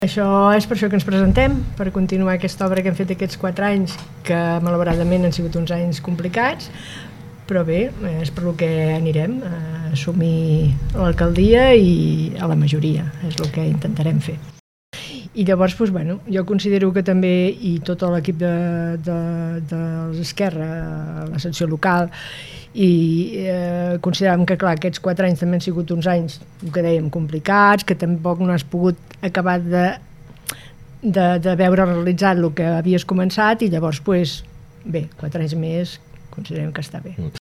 Això és per això que ens presentem, per continuar aquesta obra que hem fet aquests 4 anys, que malauradament han sigut uns anys complicats, però bé, és per el que anirem, a assumir l'alcaldia i a la majoria, és el que intentarem fer. I llavors, doncs, bueno, jo considero que també, i tot l'equip de l'Esquerra, la secció local, i consideràvem que, clar, aquests 4 anys també han sigut uns anys, que dèiem, complicats, que tampoc no has pogut acabar de veure realitzat el que havies començat, i llavors, doncs, bé, 4 anys més considerem que està bé.